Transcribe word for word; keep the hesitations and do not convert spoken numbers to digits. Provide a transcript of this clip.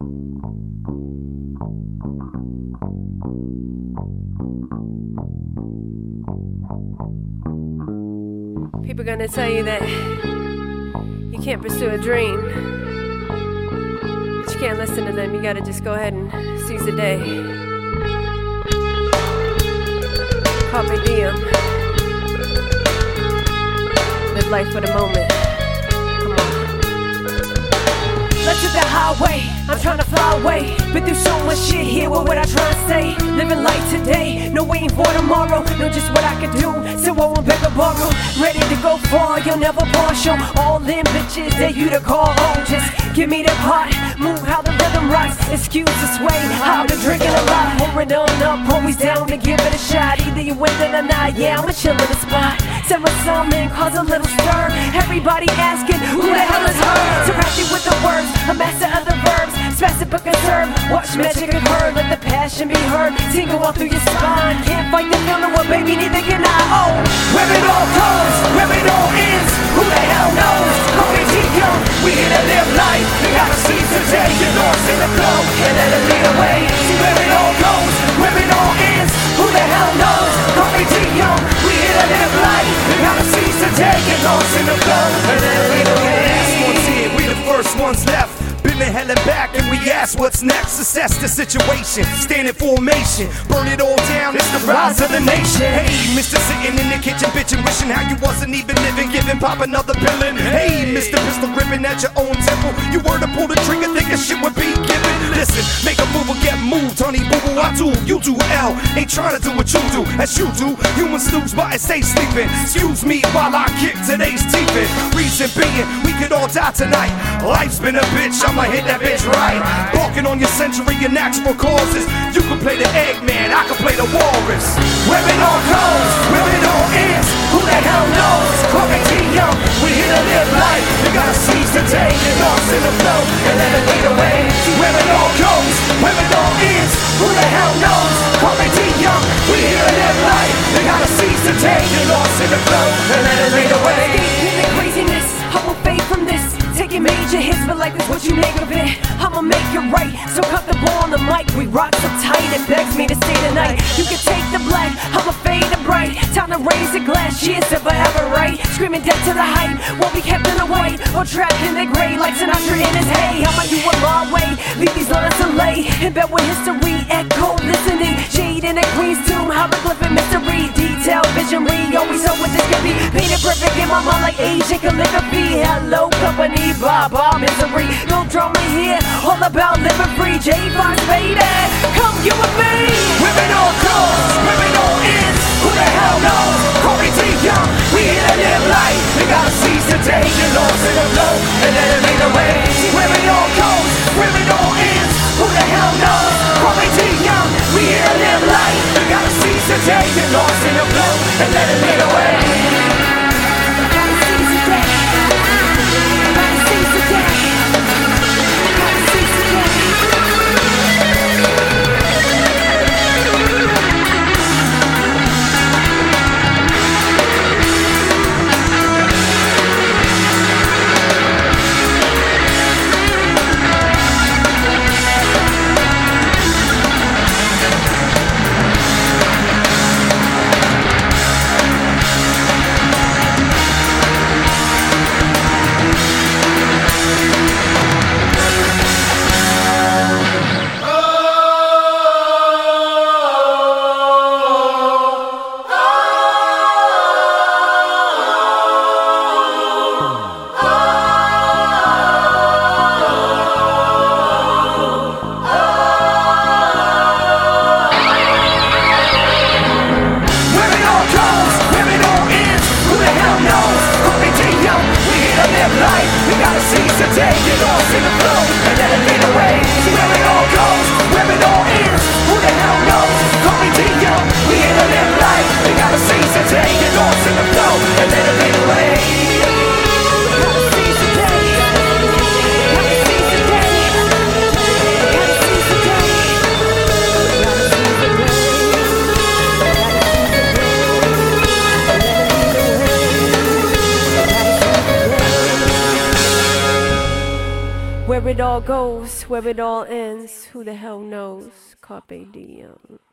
People gonna tell you that you can't pursue a dream, but you can't listen to them. You gotta just go ahead and seize the day. Carpe diem. Live life for the moment. Come on. Let's hit the highway. I'm trying to fly away. Been through so much shit here. What would I try to say? Living life today. No waiting for tomorrow. Know just what I could do. So I won't beg or borrow. Ready to go far. You'll never partial. All them bitches that you to call home. Just give me the part. Move how the rhythm rocks. Excuse the sway. How to drinking a lot. Pour it on up. Always down to give it a shot. Either you win or not. Yeah, I'ma chill in the spot. Set my summon. Cause a little stir. Everybody asking who the hell is her? Surrounded with the words. A master of the verbs. Spastic but conserve. Watch magic occur. Let the passion be heard. Tingle all through your spine. Can't fight the feeling. Well, baby, neither can I. Oh, where it all goes, where it all ends, who the hell knows? Call me Tico, we here to live life. We gotta seize today, get lost in the flow, and let it lead away. See where it all goes, where it all ends, who the hell knows? Call me Tico, we here to live life. We gotta seize today, get lost in the flow, and let it lead away. Last one's here, we the first ones left. Been the hell and back and we ask what's next. Assess the situation, stand in formation. Burn it all down, it's the rise of the nation. Hey, Mister sitting in the kitchen bitching, wishing how you wasn't even living, giving pop another pillin'. Hey, Mister Pistol ripping at your own temple. You were to pull the trigger, thinking shit would be given. Listen, make a move or get moved, honey boo boo. I do, you do L. Ain't trying to do what you do, as you do. Humans snooze but I stay sleeping. Excuse me while I kick today's teeth in. Reason being, we could all die tonight. Life's been a bitch, I'ma hit that bitch right. Walking on your century and natural causes. You can play the Eggman, I can play the walrus. Where it all goes, where it all ends, who the hell knows? Corey T. Young, we here to live life. We gotta seize the day, get lost in the flow, and let it lead away. Where it all goes, where it all ends, who the hell knows? Corey T. Young, we here to live life. We gotta seize the day, get lost in the flow, and let it lead away. In the craziness, I won't fade from this. Taking major hits, but like this, what you make of it? I'ma make it right, so comfortable on the mic. We rock so tight, it begs me to stay tonight. You can take the black, I'ma fade the bright. Time to raise the glass, cheers to forever, right? Screaming death to the hype, won't be kept in the white or trapped in the gray like Sinatra in his hay. I'ma do a long way, leave these lines to lay in bed with history, echo, listening. Jade in a queen's tomb, hieroglyph and mystery. Detail, visionary, always know what this could be. Painted perfect in my mind like Asian calligraphy. Hello, company. Blah, blah, misery. No drama here, all about living free. J-Fox, baby, come you with me. Where it all goes, where it all ends, who the hell knows? Corey T. Young, we here to live life. We gotta seize the day, get lost in the flow, and let it lead away. Where it all goes, where it all ends, who the hell knows? Corey T. Young, we here to live life. We gotta seize the day, get lost in the flow, and let it lead away. Where it all goes, where it all ends, who the hell knows? Carpe diem.